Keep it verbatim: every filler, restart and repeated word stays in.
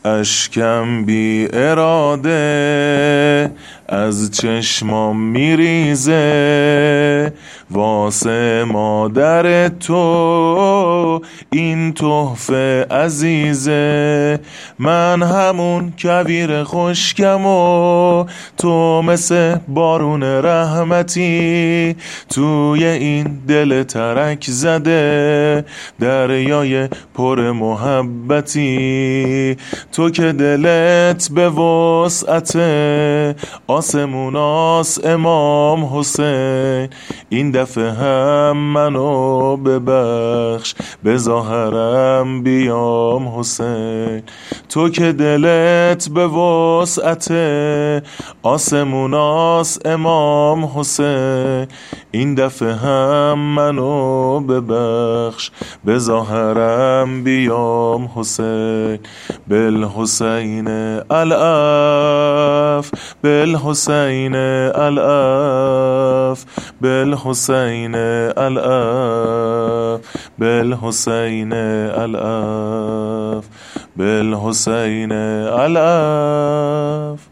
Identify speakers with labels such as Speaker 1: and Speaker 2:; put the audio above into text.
Speaker 1: اشکم بی اراده از چشمام میریزه، واسه مادر تو این تحفه عزیزه. من همون کویر خشکم و تو مثل بارون رحمتی، توی این دل ترک زده دریای پر محبتی. تو که دلت به وسعته آسموناس امام حسین، این دفعه هم منو ببخش به ظاهرم بیام حسین. تو که دلت به وسعته آسموناس امام حسین، این دفعه هم منو ببخش به ظاهرم بیام حسین. بالحسین العف بالحسین العف بالحسین العف بالحسین العف بالحسین العف.